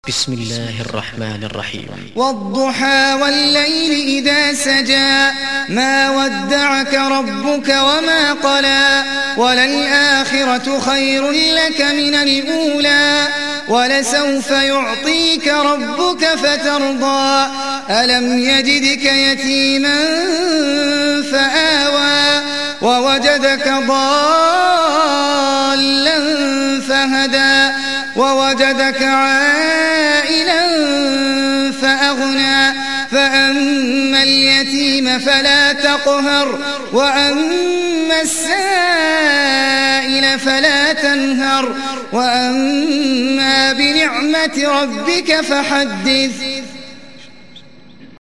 بسم الله الرحمن الرحيم. والضحى والليل إذا سجى ما ودعك ربك وما قلى وللآخرة خير لك من الأولى ولسوف يعطيك ربك فترضى ألم يجدك يتيما فآوى ووجدك ضالا فهدى ووجدك عائلا فأغنى فأما اليتيم فلا تقهر وأما السائل فلا تنهر وأما بنعمة ربك فحدث.